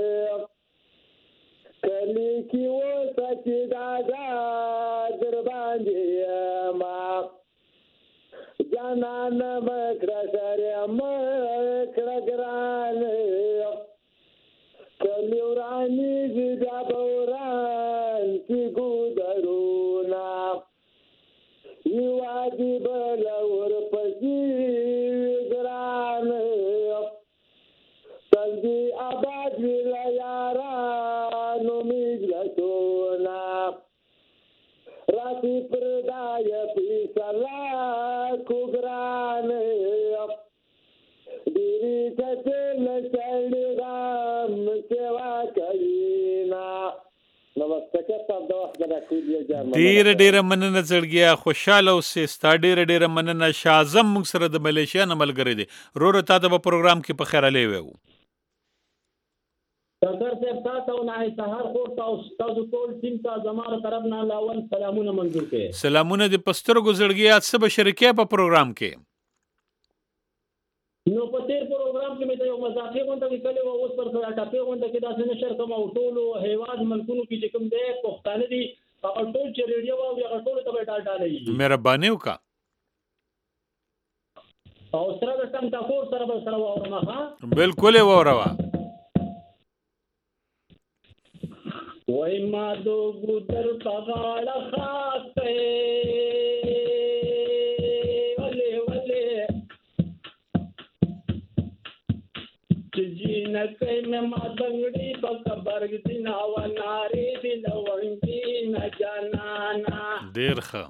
کلی کې و سچ دادا در باندې ما جانان مکر سره مکر ګران کلی ورانی زیدا بوران کی ګودرونا یوادی بلور پسی ګران سنجي آباد ویلا یارانو میګلتونا راتی پردای پیسلا کو ګران دیری چتل چړګام سیوا کینا نمسته صاحب دا وخت راکوي ډیره مننه زړګیا خوشاله اوسې ستا ډیره مننه شازم موږ سره د ملیشیا نه ملګری دی رور ته د پروګرام کې په خیره لیو ډاکټر صاحب تاسو نه سهار خور تاسو ټول ټیم ته زموږ طرف نه لاول سلامونه منظور کړئ سلامونه د پسترګو زړګیا سب شریکه په پروګرام کې نو په تیر پروګرام کې مې یو مزاحي غونډه وکړې او اوس پر ټاپې غونډه کې داسې نشر کوم او ټول هیواد ملکونو کې چې کوم دی پښتانه دي هغه ټول چې ریډیو او هغه ټول ته ډاټا لري مهرباني وکړه او سره د څنګه تاسو سره به سره وورما ها بالکل ووروا وای ما دو ګدر پغاړه خاطه نکای مې ما دنګړي په برګ دینا و ناری دی لونګي نه جانانا ډیر ښه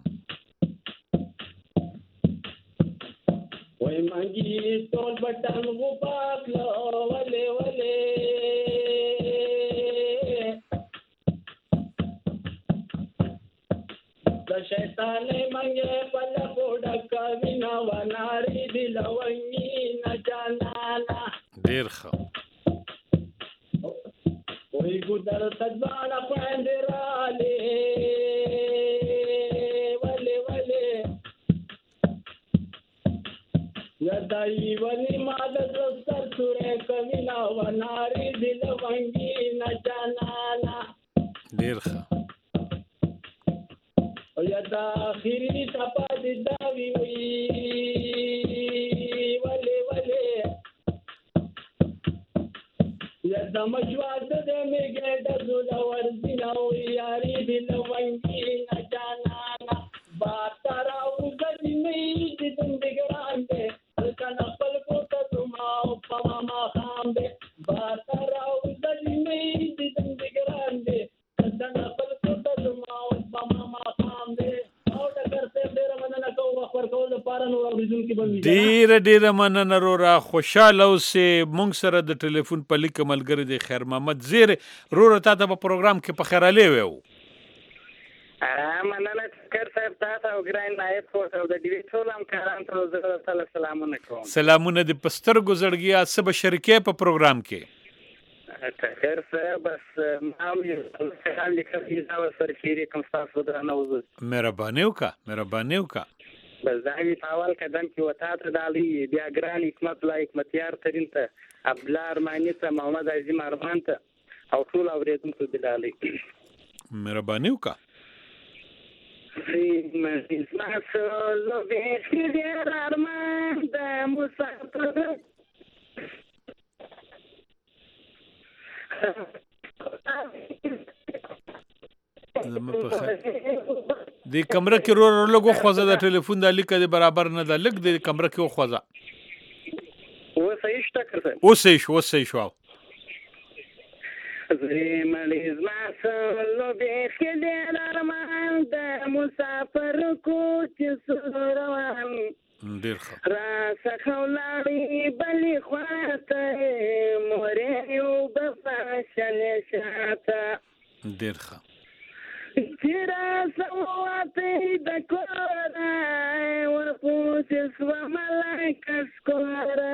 وای مانګي ټول بټن وو پاکلو ولې د شیطان مانګه په لپوډه کاوینا و ناری دی لونګي نه جانانا ډیر ښه وی ګودر تدوانا پاندراله ولې یادای ولی مال سر سره کمینا و ناری دل ونګي نه جانانا ډیر ښه او یادا اخیری صفا د داوی وی ولې یادا مجواد د میګه د زول ورزینا او یاري دل ونګي نه جانانا با ترا وګړي نه دې دندګرانده کله خپل کوته تماو پما خام دې با ترا وګړي نه دې دندګرانده کله خپل کوته تماو پما خام دې او د کرته ډیر مننه کوم خبر کول لپاره نو اوریدون کې به ډیر مننه رورا خوشاله اوسې مونږ سره د ټلیفون په لیک ملګری دی خیر محمد زیر رورا ته په پروګرام کې په خیراله ویو مننه کر صاحب تاسو او ګران نایب او د ډیوی ټول هم کاران ته زړه سلامونه کوم سلامونه د پستر گزړګیا سب شریکه په پروګرام کې خیر صاحب بس ما یو خیال لیکل دا سر خیری کوم تاسو درنه وزه مهرباني وکړه بس دا وی په اول قدم کې وتا ته دالي بیا ګران حکمت الله حکمتیار ترين ته عبد الله ارماني ته محمد عظیم ارمان ته او ټول اوریدونکو دالي مهرباني وکړه ما سولو بخیر ارمان د مسافر د کمره کې رو لګو خوځه د ټلیفون د لیک د برابر نه د لګ د کمره کې خوځه وسه شو زمړیز ما سولو بخیر ارمان د مسافر کو چې روان ډیر ښه را سخولاري بلې خواته مورې او بفاشل شاته ډیر ښه چیرې سواتې د کوره ورپوسې سوه ملکه سکوره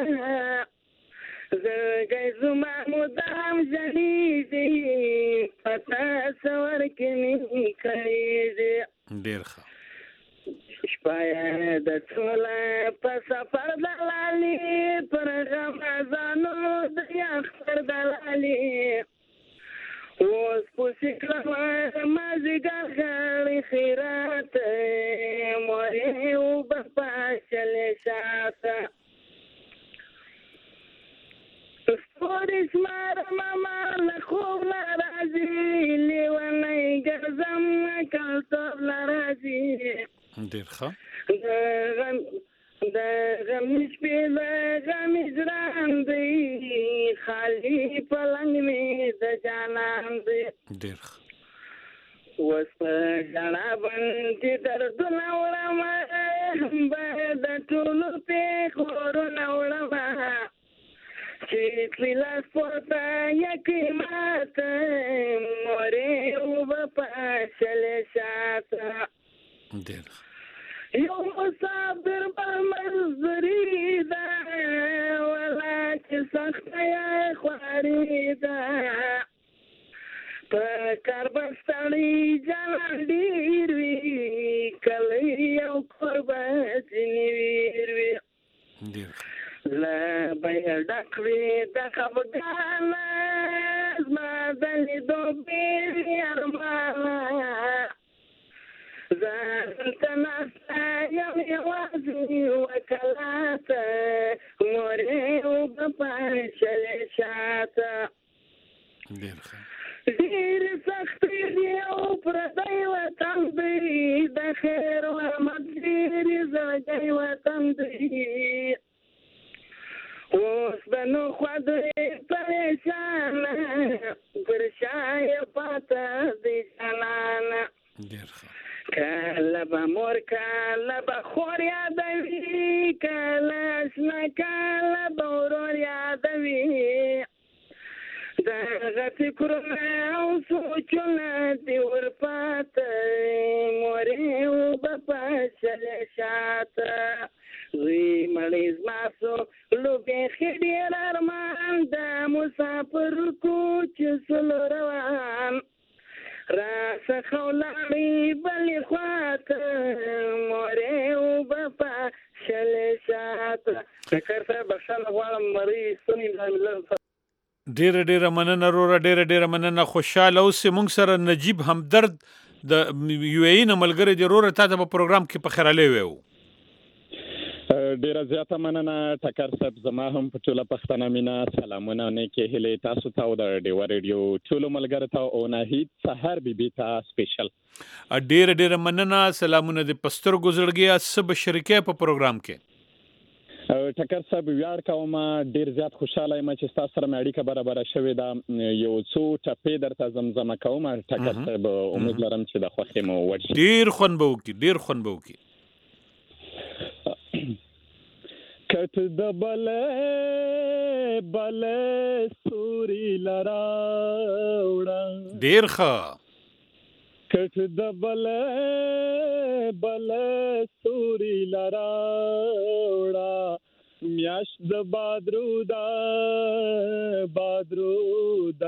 زړګی زما مدام ژړېږي پته سور کې مې کړېږي ډېر ښه شپه یې د ټوله په سفر دلالي پر غمازانو د یختر دلالي اوس پوسې کړمه مازدیګر غاړې خیرات مورې اوبه پاشلې شاته ستوري سمارم ما له خوب نه راځي لیونی ګرځم کلتوب نه راځي ډېر ښه د غمې شپې له غمې ځران دی خالي پلنګ مې د جانان دی ډېر ښه اوس په ژړا باندې دردونه وړم د ټولو پېښورونه وړم چې تلي لاس پورته یکې ماته مورې اوبه پاشلې شاته ډېر ښه یو مسافر به مزدوري ده ولا چې سخته یې خواري ده په کار به ستړی جانان ډېر وي کله یو کور به ځینې ویر وي ډېر ښه له بیه ډک وي د خفګانه زما د لیدو بېل ارمانه زه دلته ناسته یم یوازې وکلاته مورې اوبه پاشلې شاته ډېر ښه ډېرې سختۍ دي او پردی وطن دی د خیر و رحمت ډېرې زړګی وطن دی اوس به نو خوځې پریشانه پر شا یې پاته دی جانانه ډېر ښه کله به مور کله به خور یادوي کله اشنا کله به ورور یادوي دغه فکرونه او سوچونه دې ورپاته مورې اوبه پاشلې شاته زوی مړی زما سولو بیخي ډېر ارمان د مسافر کو چې سلو روان راڅخه ولاړې بلې خواته مورې اوبه پاشلې شاته ډاکټر صاحب بخښنه غواړم مرۍ ستونی ډیره مننه روره ډیره مننه خوشاله اوسې موږ سره نجیب همدرد د یو ای نه ملګری دی روره تا ته په پروګرام کې په خیرالی ویو ډیره زیاته مننه ټکر صاحب زما هم په ټوله پښتنه مینا سلامونه نیکې هیلې تاسو ته او د ډیوه ریډیو ټولو ملګرو ته او ناهید سحر بیبي ته سپیشل ډیره مننه سلامونه د پستر ګزړګي سب شریکه په پروګرام کې ټکر صاحب ویاړ کوم ډیر زیات خوشاله یم چې تاسو سره مې اړیکه برابر شوې ده یو څو ټپې درته زمزمه کوم ټکر صاحب امید لرم چې د خوښې مو وشي ډیر خون به وکي کټ د بل سوري لراوړه ډیر ښه کټ د بل سوري لراوړه میاش د بادرو د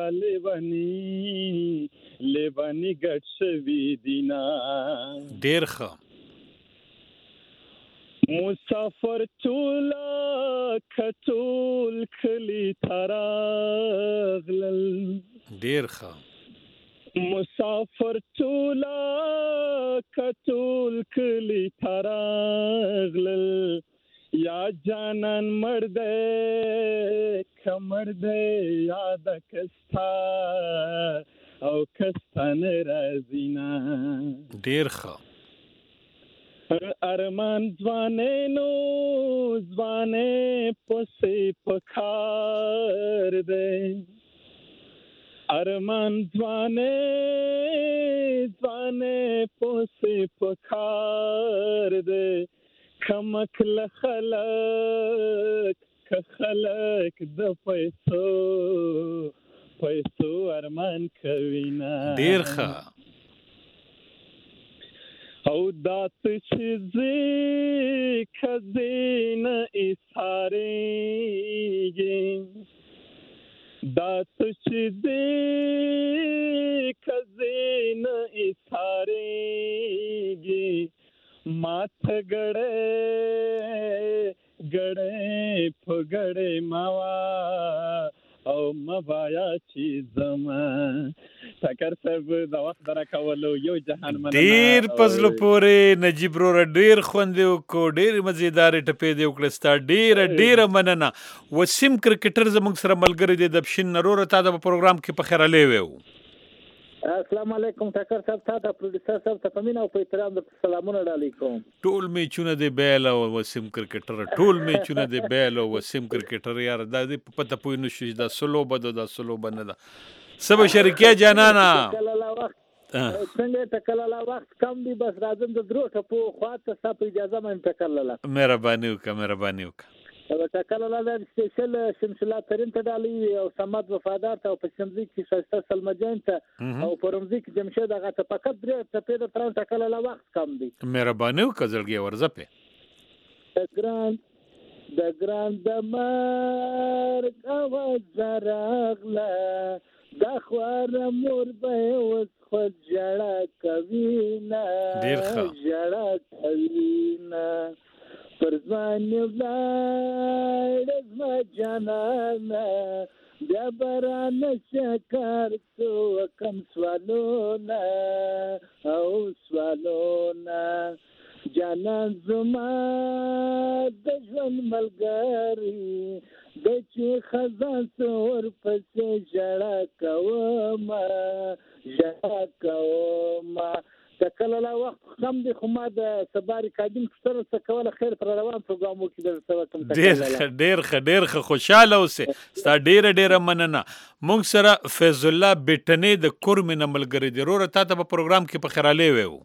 لیوانی ګټ شوی دینا ډیر ښه مسافر ټوله کټول کلی تراغلل ډیر ښه مسافر ټوله کټول کلی تراغلل یا جانان مرده کمرده یاد کستا او کستان رازینا ډیر ښه ارمان ځوانینو ځوانې پسې پکار دی ارمان ځوانې ځوانې پسې پکار دی کمک له خلک د پیسو ارمان کوي نه ډیر ښه او دات چې زی خزینه ایثارېږي دات چې زی خزینه ایثارېږي ماته ګړې په ګړې ماوا او مبایا چې زما ټکر صاحب دا وخت درا کولو یو جهان مننه ډیر پزلو پورې نجیب رو ډیر خوندې وکړو ډیر مزیدار ټپې دی وکړستا ډیر مننه وسیم کرکټر زموږ سره ملګری دی د بشین نرور تا د پروګرام کې په خیره لوي السلام علیکم ټکر صاحب تاسو پروډوسر صاحب ته پمینه او په احترام د سلامونه علیکم ټول میچونه دی بیل او وسیم کرکټر ټول میچونه دی بیل او وسیم کرکټر یار د دې پته پوی نو شي دا سلو بده دا سلو بنه دا سب شریکه جانانا څنګه ټکل لا وخت کم دی بس راځم د درو ټپو خواته صاحب اجازه مې ټکل لا مهرباني وکړه ټکل لا د سپیشل شمسلا ترين ته ډالي او سمات وفادار ته او په شمزي کې شایسته سلمجان ته او پرمزي کې جمشید هغه ته فقط درې ټپې د تران ټکل لا وخت کم دی مهرباني وکړه زړګي ورځه په د ګران د مرګ اواز راغله دا خوار مور به اوس خود جړه کوي نه جړه کوي نه پر ځان ولاړ زما جانانه بیا برانه شکر تو کم سوالونه او سوالونه جانان زما د ژوند ملګری د چې خزان سور پسې جړه کومه تکله لا وخت کم دی خو ما د سباري کادم ستر څه کوله خیر پر روان پروګرامو کې د سوکم ډیر خوشاله اوسه ستا ډیر مننه مونږ سره فیض الله بیٹنی د کورمن ملګری دی روره تاسو په پروګرام کې په خیراله ویو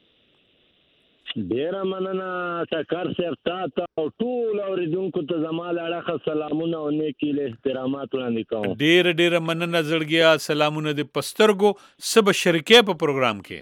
ډیر مننه ټکر صاحب تاسو او ټول اوریدونکو ته زماله اړه سلامونه او نیکی له احترامات وړاندې کوم ډیر مننه زړګیا سلامونه د پسترګو سب شریکه په پروګرام کې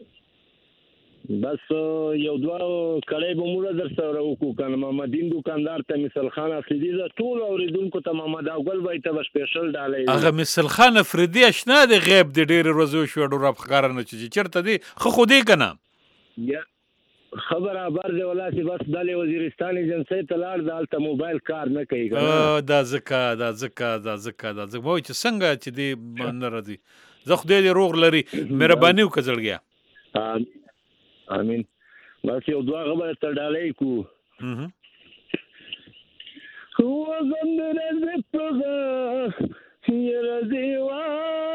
بس یو دوه کړي به موږ در سره وکړو کنه محمدین دکاندار ته مثال خان افریدی دا ټول اوریدونکو ته محمد اول وای ته سپیشل ډالې هغه مثال خان افریدی اشنا د غیب د ډیر ورځو شو ډور افکار نه چې چرته دی خو دې کنه یا خبر ابر دی ولا چې بس د وزیرستان ایجنسی ته لاړ دالته موبایل کار نه کوي دا زکه مو چې څنګه چې دی باندې راځي زه خو دې روغ لري مهرباني وکړه امين بس یو دوه خبره تر ډالې کو هو زندر زپغه هیر دیوا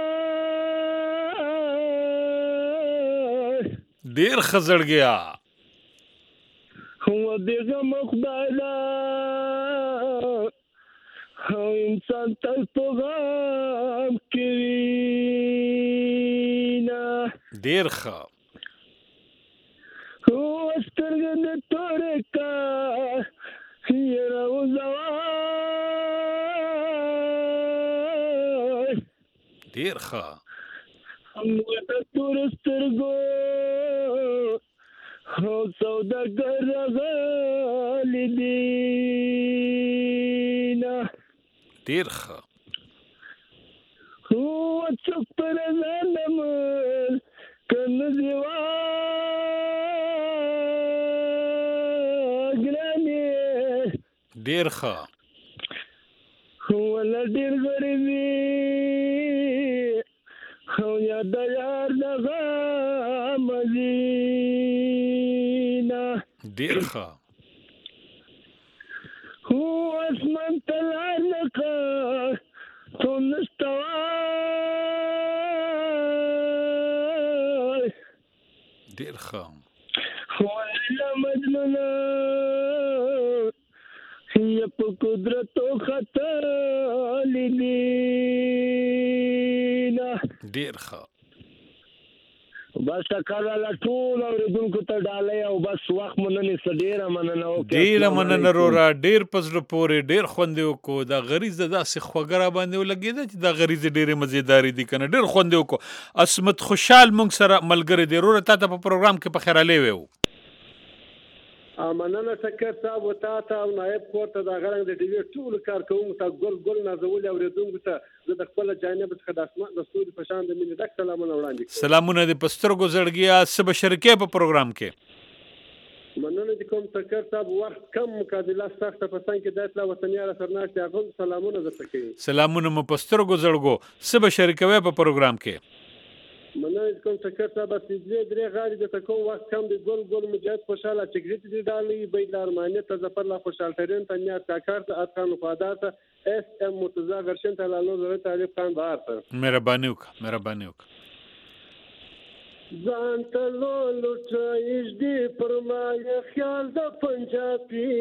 ډیر خزړ گیا هو دغه مخبالا هو انسان تل پیغام کینا ډیر ښه هو سترګې د تورکا هیر او زوا ډیر ښه موږ د تورسترګو هو سوداګر غالي دینا ډیر ښه هو څوک پر ظلم کنه دیوا ډیر ښه ولا ډیر غریبي خو یا د یار دغه مدینه ډیر ښه هو اسمان تلار لکه تو نستوای ډیر ښه ولا مجنونه یا په قدرت او خطر لیدینا ډیر ښه بس کله لا ټول اوریدونکو ته ډالۍ او بس وخت مننه ډیره مننه ډیره مننه رورا ډیر پزړه پورې ډیر خوند وکړو دا غریزه داسې خوګره باندې ولګیده چې دا غریزه ډیره مزیداری دي کنه ډیر خوند وکړو اسمت خوشحال مونږ سره ملګری دی رورا ته په پروګرام کې په خیراله وو مننه ټکر صاحب او تا او نائب کوته دا غرنګ د ډیوی ټول کارکوونکو ته ګل نازول اوریدونکو ته د خپل جانب څخه د اسمان د ستوري په شان د مینې ډک سلامونه وړاندې سلامونه د پسترګو زړګیا سب شرکې په پروګرام کې مننه د کوم ټکر صاحب وخت کم مقابله سخت په څنګه کې د اطلاع وطنیاله سرناشتي هغه سلامونه درته کوي سلامونه مو پسترګو زړګو سب شرکې په پروګرام کې مننه کوم ټکر صاحب چې درې غاړي د تکوم وخت کم د ګل مجاهد خوشاله چګریت دي ډالۍ بیل ارمانه ته ظفر الله خوشحال ترين تنیا کاکار ته اتخان وفادات اس ام مرتضی غرشن ته لالو زره طالب خان بهار ته مهرباني وک ځان ته لوټایش دی پرمایه خیال د پنجابي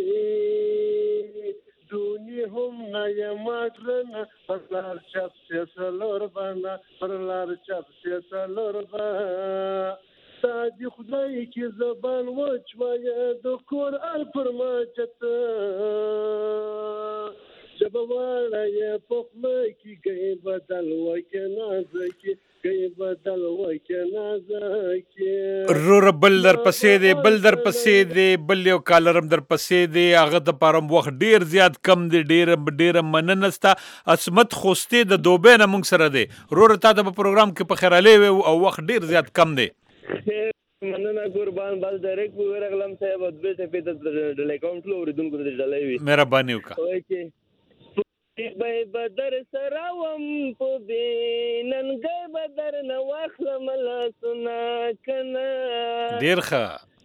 دونی هم نه ماترنه پر لار چپ سلور باندې پر لار چپ سلور باندې سادي خدای کی زبان وچوي د قران فرماجت جب والا یہ پخله کی گئی بدل وکنا زکی گئی بدل وکنا زکی رور بل در پسې دی بل یو کالرم در پسې دی هغه د پارم وخت ډیر زیات کم دی ډیر مننستا اسمت خوسته د دوبه نه مونږ سره دی رور تا د پروګرام کې په خیراله او وخت ډیر زیات کم دی مننه قربان بس ډایرکټ ورغلم صاحب د بیت په د اکاونټ لو ردونکو د ډالۍ وي مهرباني وکړه بای بدر سراوم په بیننګ بدر نو اخلم لا سنا کنا ډیر ښه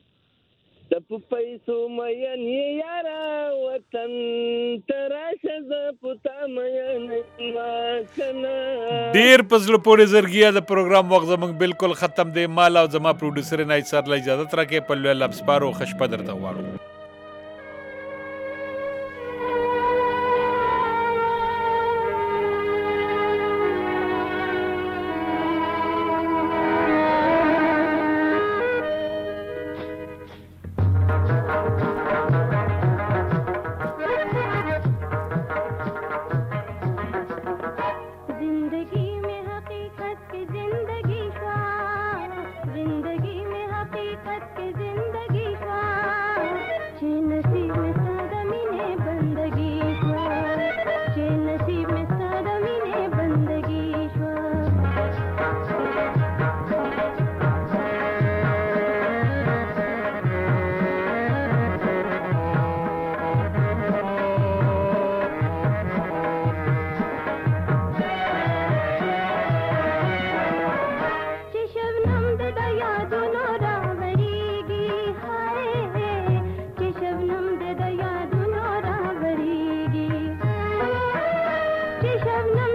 د پیسو مېن یارا وطن تراشه ز پتا مېن ما کنا ډیر پزله پورې زرګیا د پروګرام وخت زمنګ بالکل ختم دی مال او زما پروډوسر نه سر له اجازه تر کې په لوی لبس پارو خشپه درته واړو Shebnem